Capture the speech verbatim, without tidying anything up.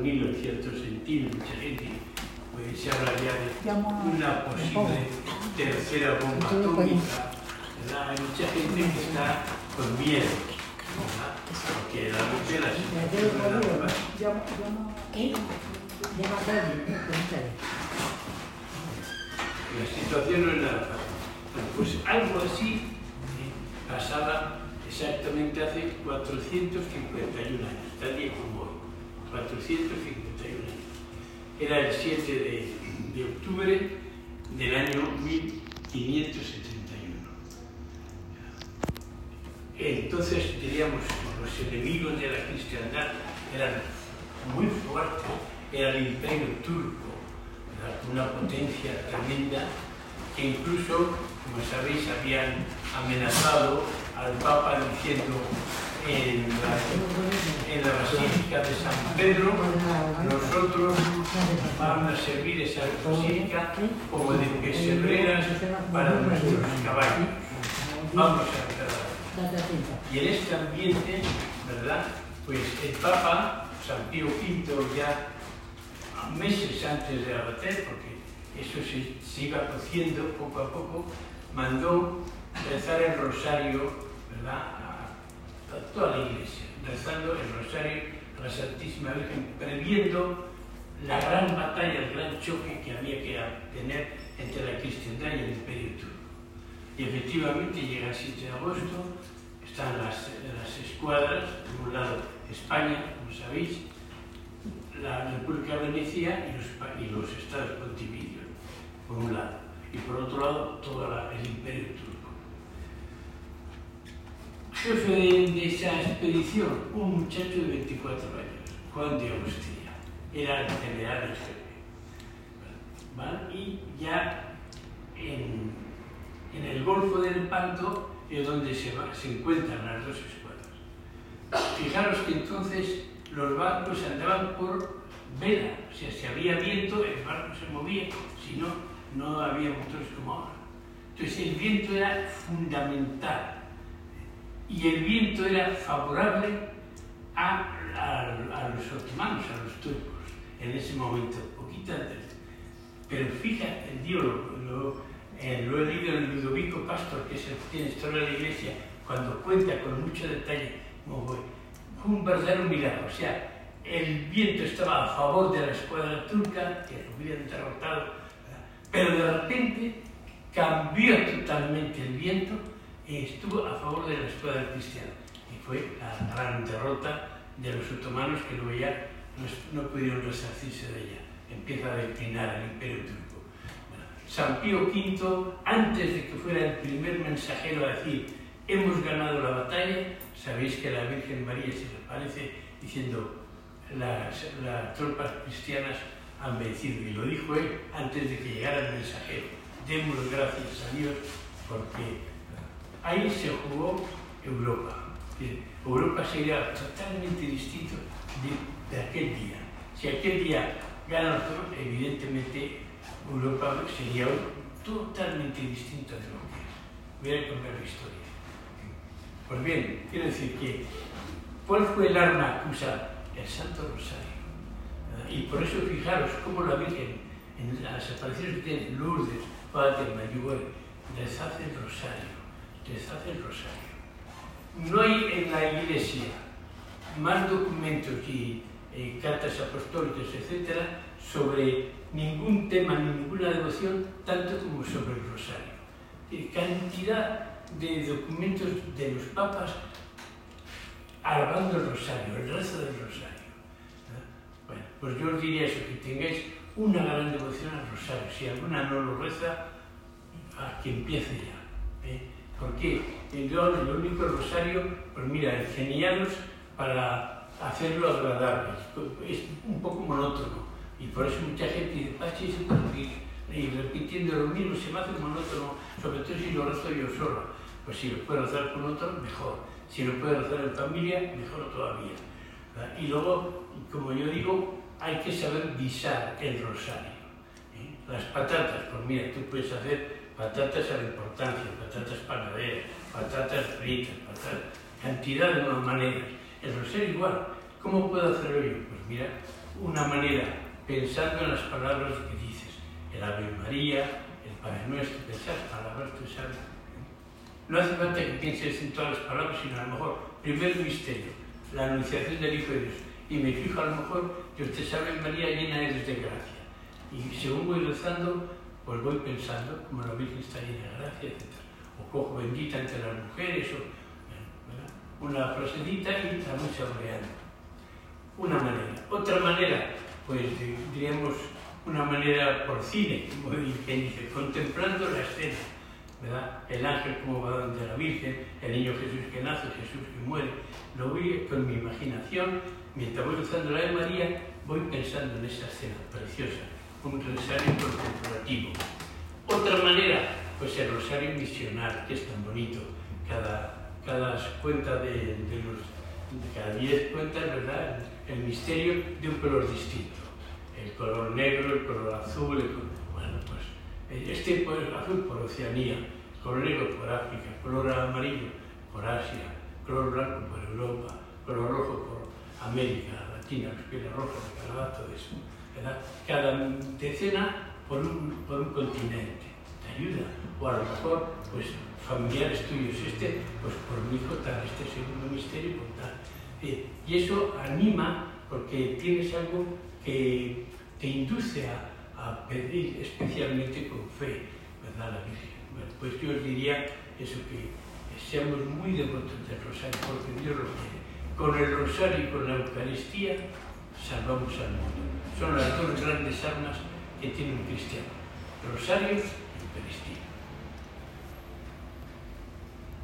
mil novecientos sentido, mucha gente, pues se habla ya de una posible tercera bomba atómica, ¿verdad? Hay mucha gente que está con miedo, ¿verdad? Porque realmente la situación no era fácil. La situación no es nada fácil. Bueno, pues algo así eh, pasaba exactamente hace cuatrocientos cincuenta y un años, tal día como hoy, cuatrocientos cincuenta y un años. Era el siete de, de octubre del año mil quinientos setenta y uno. Entonces, diríamos, los enemigos de la cristiandad eran muy fuertes, era el imperio turco, una potencia tremenda que incluso, como sabéis, habían amenazado al Papa diciendo en la, en la Basílica de San Pedro, nosotros vamos a servir esa basílica como de pesebrera para nuestros caballos. Vamos a tratar. Y en este ambiente, ¿verdad? Pues el Papa, San Pío quinto, ya meses antes de la batalla, porque eso se, se iba cociendo poco a poco, mandó rezar el rosario, ¿verdad?, a, a toda la iglesia, rezando el rosario a la Santísima Virgen, previendo la gran batalla, el gran choque que había que tener entre la cristiandad y el imperio turco. Y efectivamente llega el siete de agosto, están las, las escuadras, por un lado España, como sabéis, la República de Venecia y los, y los estados pontificios, por un lado, y por otro lado todo la, el imperio turco. Jefe de, de esa expedición, un muchacho de veinticuatro años, Juan de Austria, era el general en jefe, ¿vale? Y ya en, en el Golfo del Lepanto es donde se, va, se encuentran las dos escuadras. Fijaros que entonces los barcos andaban por vela, o sea, si había viento, el barco se movía, si no, no había motores como ahora. Entonces el viento era fundamental y el viento era favorable a, a, a los otomanos, a los turcos, en ese momento, poquito antes. Pero fíjate, Dios, lo, lo, eh, lo he leído en Ludovico Pastor, que es el que tiene historia de la Iglesia, cuando cuenta con mucho detalle cómo fue. Fue un verdadero milagro, o sea, el viento estaba a favor de la escuadra turca, que lo hubieran derrotado, pero de repente cambió totalmente el viento y estuvo a favor de la escuadra cristiana. Y fue la gran derrota de los otomanos, que luego ya no, no pudieron resarcirse de ella. Empieza a declinar el imperio turco. Bueno, San Pío quinto, antes de que fuera el primer mensajero a decir hemos ganado la batalla, sabéis que la Virgen María se le aparece diciendo las, las tropas cristianas han vencido, y lo dijo él antes de que llegara el mensajero. Demos gracias a Dios, porque ahí se jugó Europa. Europa sería totalmente distinto de, de aquel día. Si aquel día gana el trono, evidentemente Europa sería totalmente distinto de lo que es. Voy a contar la historia. Pues bien, quiero decir que, ¿cuál fue el arma usada? El Santo Rosario. Y por eso fijaros cómo la Virgen, en las apariciones que tiene Lourdes, Fátima, Medjugorje, deshace el Rosario, deshace el Rosario. No hay en la Iglesia más documentos y eh, cartas apostólicas, etcétera, sobre ningún tema ni ninguna devoción, tanto como sobre el Rosario. Eh, cantidad de documentos de los papas alabando el Rosario, el rezo del Rosario. Bueno, pues yo os diría eso, que tengáis una gran devoción al Rosario. Si alguna no lo reza, a que empiece ya. ¿eh? Porque yo, el único Rosario, pues mira, ingeniaros para hacerlo agradable. Es un poco monótono. Y por eso mucha gente dice, Pachi, y repitiendo lo mismo se me hace monótono, sobre todo si lo rezo yo solo. Pues si lo puedo rezar con otro, mejor. Si lo puedo rezar en familia, mejor todavía. ¿verdad? Y luego, como yo digo, hay que saber guisar el rosario. ¿eh? Las patatas, pues mira, tú puedes hacer patatas a la importancia, patatas panaderas, patatas fritas, patatas, cantidad de maneras. El rosario igual. ¿Cómo puedo hacerlo yo? Pues mira, una manera, pensando en las palabras que dices, el Ave María, el Padre Nuestro, esas palabras tú sabes. No hace falta que pienses en todas las palabras, sino a lo mejor, primer misterio, la anunciación del Hijo de Dios. Y me fijo a lo mejor que usted sabe, María, llena eres de gracia. Y según voy rezando, pues voy pensando, como la Virgen está llena de gracia, etcétera. O cojo bendita entre las mujeres, o ¿verdad? Una frasecita y la voy saboreando. Una manera. Otra manera, pues diríamos una manera por cine, como quien dice, contemplando la escena, ¿verdad? El ángel como va donde la Virgen, el niño Jesús que nace, Jesús que muere. Lo voy con mi imaginación, mientras voy rezando la de María, voy pensando en esa escena preciosa, un rosario contemplativo. Otra manera, pues el rosario misional, que es tan bonito. Cada, cada cuenta de, de los, de cada diez cuentas, ¿verdad? El, el misterio de un color distinto. El color negro, el color azul, el color, bueno, pues este pues, azul por Oceanía, el color negro por África, el color amarillo por Asia, el color blanco por Europa, el color rojo por América Latina, los pieles rojas, el Canadá, todo eso, ¿verdad? Cada decena por un, por un continente, te ayuda, o a lo mejor, pues, familiares tuyos, este, pues por mi hijo tal, este segundo misterio, por tal. Eh, y eso anima porque tienes algo que te induce a, a pedir especialmente con fe, ¿verdad? La Virgen. Bueno, pues yo os diría eso, que seamos muy devotos del rosario, porque Dios lo quiere. Con el rosario y con la Eucaristía salvamos al mundo. Son las dos grandes armas que tiene un cristiano: rosario y Eucaristía.